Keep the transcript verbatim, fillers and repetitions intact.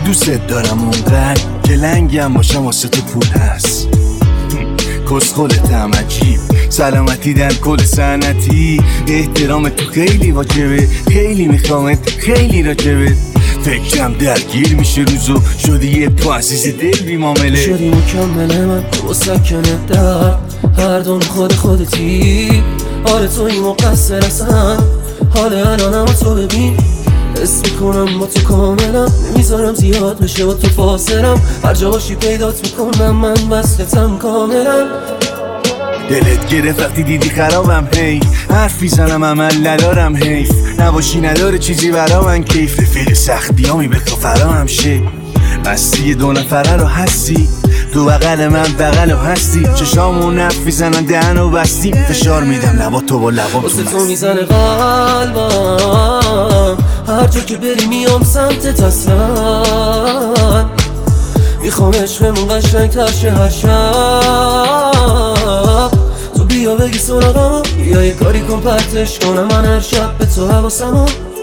دوست دارم اونقدر که لنگم باشم واسه تو پول هست. کس خودتم عجیب، سلامتی در کل سنتی، احترام تو خیلی واجبه، خیلی میخوامت خیلی راجبه. فکرم درگیر میشه روزو، شدی یه تو عزیز دل بی معامله، شدی مکمل من و سکنه در هر دون خود خودتی. آره توی مقصر اصلا، حال الانم تو ببین، حس میکنم با تو کاملم، نمیذارم زیاد بشه با تو فاصلم، هر جا باشی پیدات میکنم من وصلتم کاملا. دلت گرفت وقتی دیدی خرابم، هی حرف میزنم عمل ندارم، حیف نباشی نداره چیزی برا من کیف. رفیق سختیامی به تو فراهم شه، مستی دو نفره رو هستی، تو بغل من بغل و هستی، چشامو نف میزنن دهن و بستی، فشار میدم لبا تو با لبا تو مستی. تو میزنه قلبم هر جا که بری میام سمتت اصلا، میخوام عشقمون قشنگ تر شه هر شب. تو بیا بگی سراغم، بیا یه کاری کن پرتش کنم من هر شب به تو حواسمو.